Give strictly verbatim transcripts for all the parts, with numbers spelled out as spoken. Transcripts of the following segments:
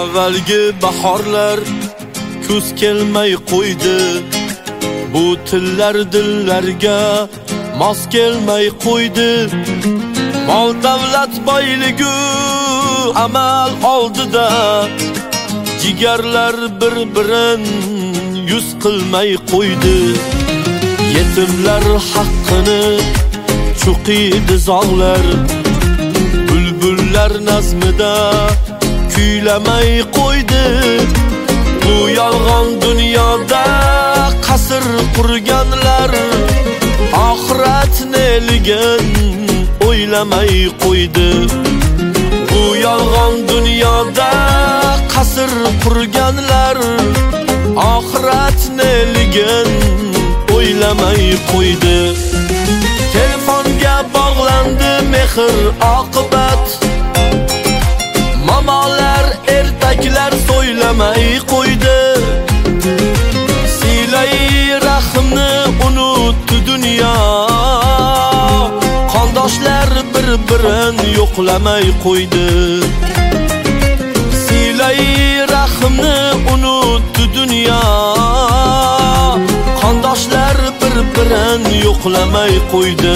Avvalgi bahorlar kuz kelmay qo'ydi. Bu tillar dillarga mos kelmay qo'ydi. Mol davlat boyligi amal oldida jigarlar bir-birin yuz qilmay qo'ydi. Yetimlar haqqini cho'qiydi zog'lar. Bulbullar nazmida kuylamay qo'ydi. Bu yolg'on dunyoda qasr qurganlar oxirat neligin o'ylamay qo'ydi. Bu yolg'on dunyoda qasr qurganlar oxirat neligin o'ylamay qo'ydi. Telefonga bog'landi mehr oqibat. Momolar ertaklar so'ylamay qo'ydi. Silay rahmni unutdi dunyo. Qondoshlar bir-birin yo'qlamay qo'ydi. Silay rahmni unutdi dunyo. Qondoshlar bir-birin yo'qlamay qo'ydi.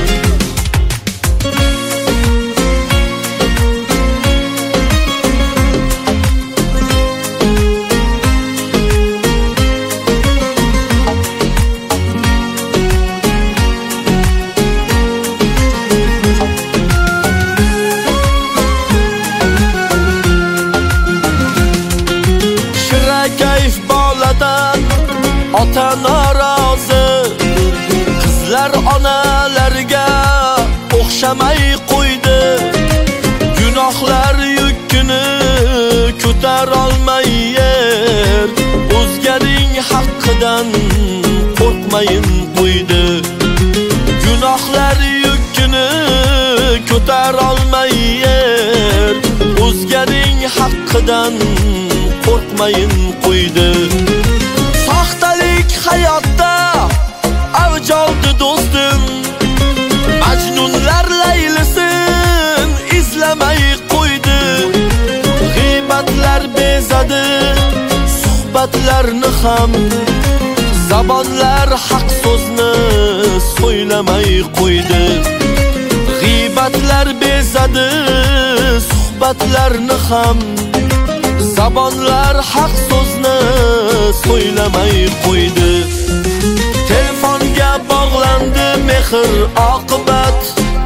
Kayf boladan ota norozi. Qizlar onalarga o'xshamay qo'ydi. Gunohlar yukini ko'tar olmay yer. O'zgaring haqqidan qo'rqmayin qo'ydi. Gunohlar yukini ko'tar olmay yer. O'zgaring haqqidan qo'rqmayin qo'ydi. Soxtalik hayotda avj oldi do'stim. Majnunlar laylisin izlamay qo'ydi. G'iybatlar bezadi suhbatlarni ham. Zabonlar haq so'zni so'ylamay qo'ydi. G'iybatlar bezadi suhbatlarni ham. Zabonlar haq so'zni so'ylamay qo'ydi. Telefonga bog'landi mehr oqibat.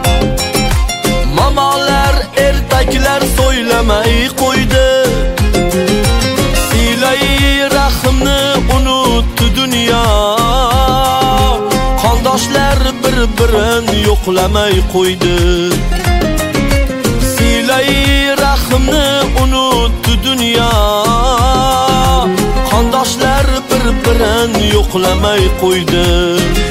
Momolar ertaklar so'ylamay qo'ydi. Silay rahmni unutdi dunyo. Qondoshlar bir-birin yo'qlamay qo'ydi. Silay rahmni unutdi dunyo. Qondoshlar bir-birin yo'qlamay qo'ydi.